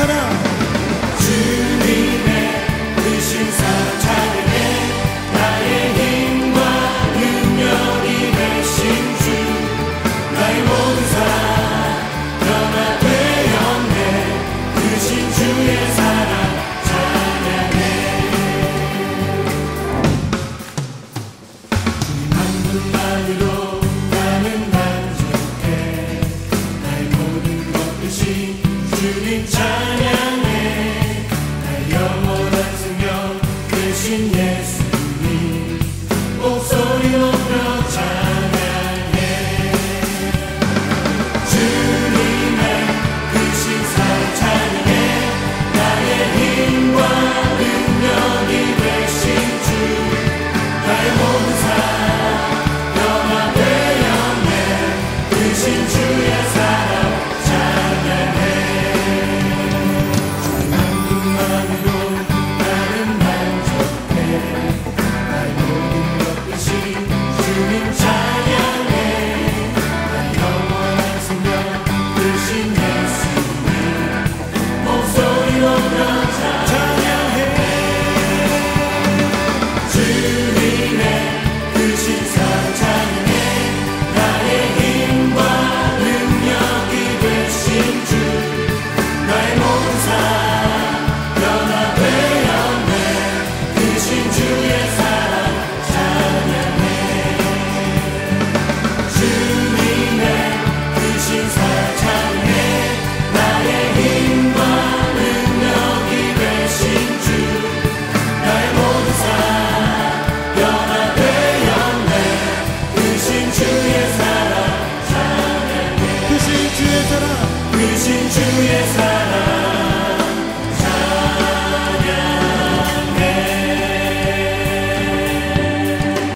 사랑 주님의 크신 사랑 찬양해 나의 힘과 능력이 되신 주 나의 모든 사랑 변화되었네 크신 주의 사랑 찬양해 주님 한 분만으로 나는 만족해 나의 모든 것 되신 주님 찬양해 나의 영원한 생명 되신 예수님 목소리 높여 찬양해 주님의 크신 사랑 찬양해 나의 힘과 능력이 되신 주 나의 모든 사랑 변화되었네 크신 주의 사랑 찬양해 크신 주의 사랑